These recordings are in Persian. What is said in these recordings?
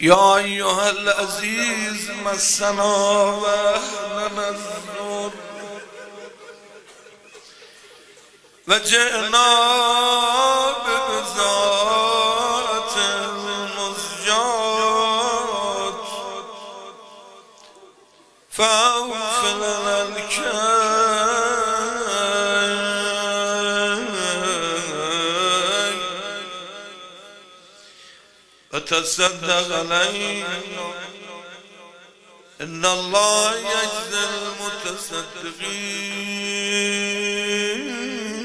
یا ایها العزیز مسنا و اهلنا الضر و جئنا ببضاعة مزجاة فاوف لنا الكيل وتصدق علينا إن الله يجزي المتصدقين.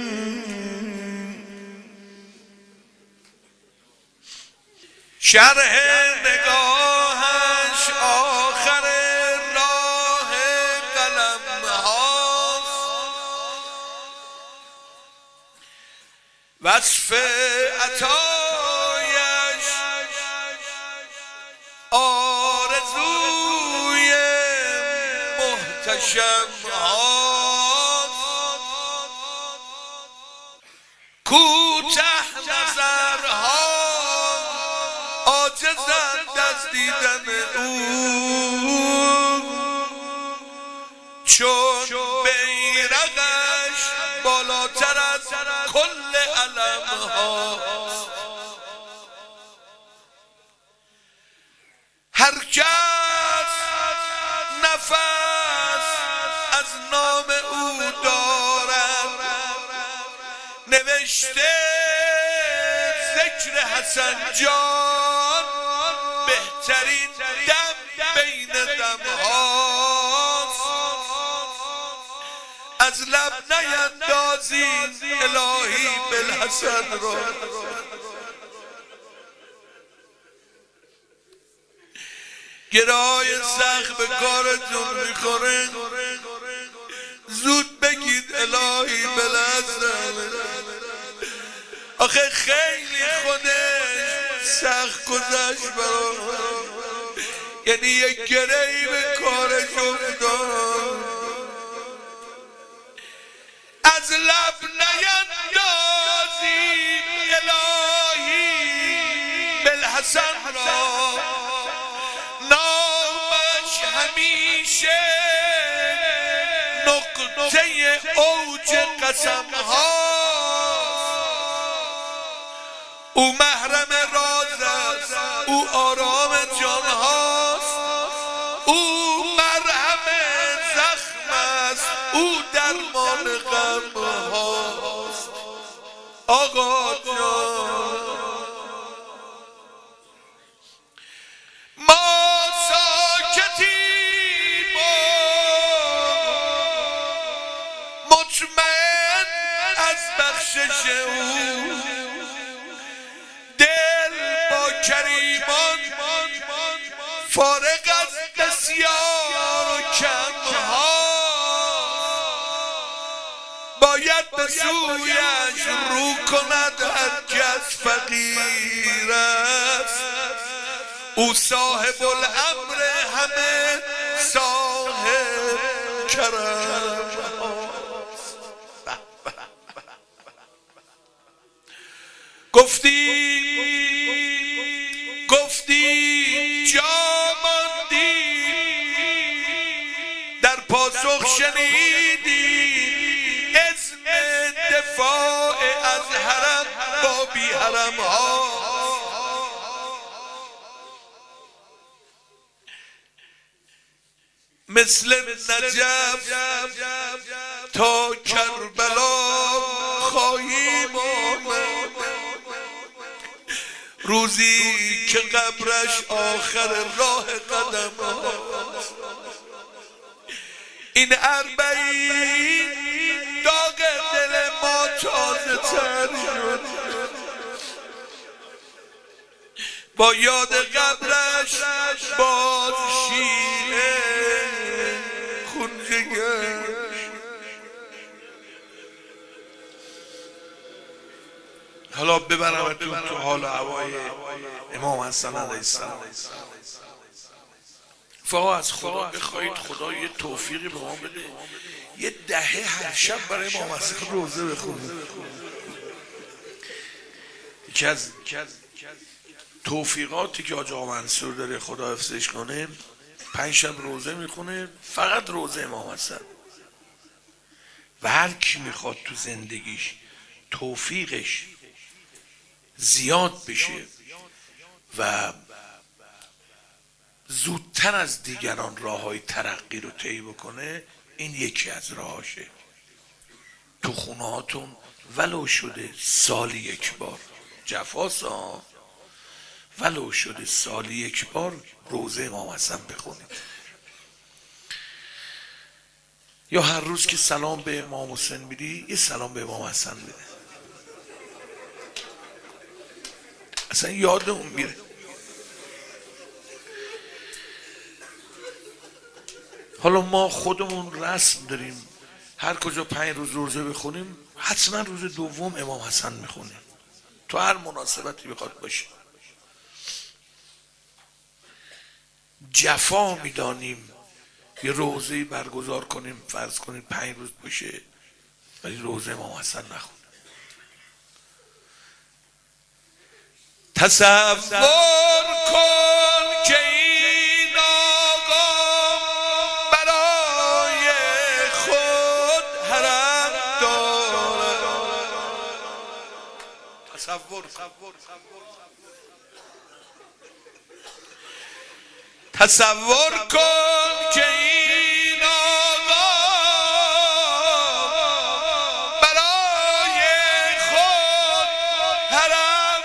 شرح نگاهش آخر راه قلم هاست، وصف عطایش آرزوی محتشم هاست. کوته نظرها عاجزند از دیدن او، چون بیرقش بالاتر از کل علم هاست. هر کس نفس از نام او دارد، نوشته ذکر حسن جان بهترین دم بین دم هاست. از لب نیندازی الهی بالحسن را، گرای سخت به کارتون میخوره، زود بگید الهی بالحسن. آخه خیلی خودش سخت گذشت برام، یعنی یک گرهی به کارش افتاد. از لب نیندازیم الهی بالحسن را، نامش همیشه نقطه اوج قسم هاست. او محرم راز است، او آرام جان هاست، او مرهم زخم است، او درمان غم هاست. آقا جان ما ساکتیم و مطمئن از بخشش او، کریمان فارغ از بسیار و کم ها، باید به سویش رو کند هر کس فقیر است. او صاحب الامر همه صاحب کرم هاست. گفتی جا ماندی، در پاسخ شنیدی اذن دفاع از حرم با بی حرم ها. مثل نجف تا کربلا خواهیم آمد، روزی که قبرش آخر راه قدم هاست. این اربعین داغ دل ما تازه تر شد، با یاد قبرش باز شیعه خون جگر. حالا ببرمتون تو حال و هوای امام حسن علیه السلام. فقط از خدا بخواهید خدا یه توفیقی به ما بده، یه دهه هر شب برای امام حسن روزه بخونید. یکی از توفیقاتی که حاج آقا منصور داره خدا حفظش کنه، 5 شب روزه میخونه، فقط روزه امام حسن. و هر کی میخواد تو زندگیش توفیقش زیاد بشه و زودتر از دیگران راههای ترقی رو طی بکنه، این یکی از راهاشه. تو خونه هاتون ولو شده سالی 1 بار، جفاسا ولو شده سالی 1 بار روزه امام حسن بخونید، یا هر روز که سلام به امام حسین میدی یه سلام به امام حسن بده، اصلا یادمون میره. حالا ما خودمون رسم داریم هر کجا 5 روز روزه بخونیم حتما روز دوم امام حسن میخونیم، تو هر مناسبتی بخواد باشه. جفا میدانیم یه روزه برگزار کنیم، فرض کنیم 5 روز باشه ولی روزه امام حسن نخونیم. تصور کن که این آقا برای خود حرم دارد. تصور کن که این آقا برای خود حرم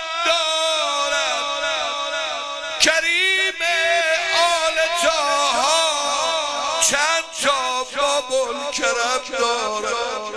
دارد. کریم آل طاها چند تا بابل کرم دارد.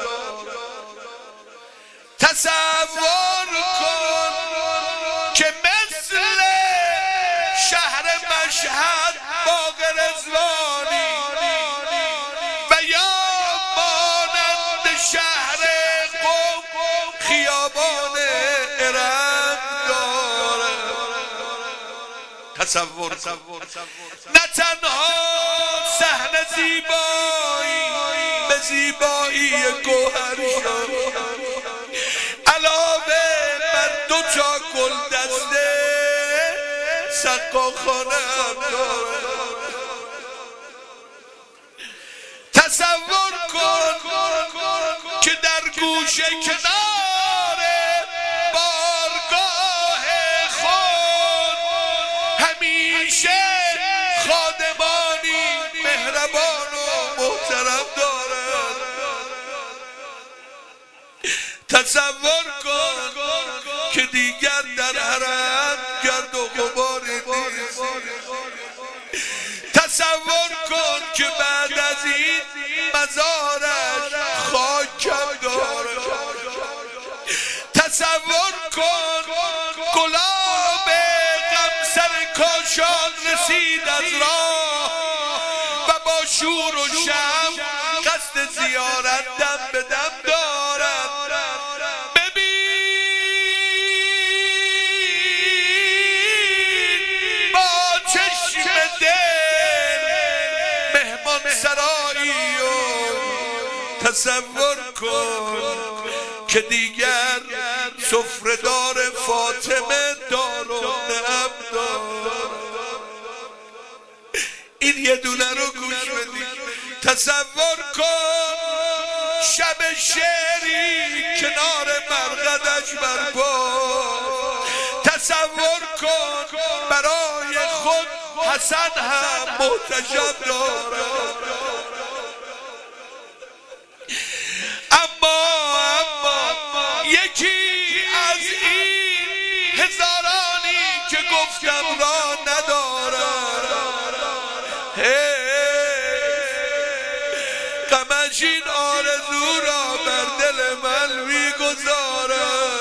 تصور کن که مثل شهر مشهد باغ رضوانی و یا مانند شهر قم خیابان ارم دارد. تصور نه تنها صحن زیبایی به زیبایی گوهرشان، علاوه بر 2 تا گل دسته سقاخانه هم دارد. تصور کن که در گوشه کنار بارگاه خود همیشه خادمانی مهربان و محترم دارد. تصور کن که دیگر در حرم گرد و غباری نیست. تصور کن که بعد از این مزارش خاکم دارد. تصور کن گلاب غمسر کاشان رسید از راه و با شور و شم قصد زیارت دم به دم دارد. سرایی و تصور کن که دیگر سفره‌دار فاطمه دارالنعم دارد. این یه دونه رو گوش بدید. تصور کن شب شعری کنار مرقدش برپا. تصور کن برای خود حسن هم محتشم دارد. اما یکی از این هزارانی که گفتم را ندارد. غمش این آرزو را بر دل من میگذارد.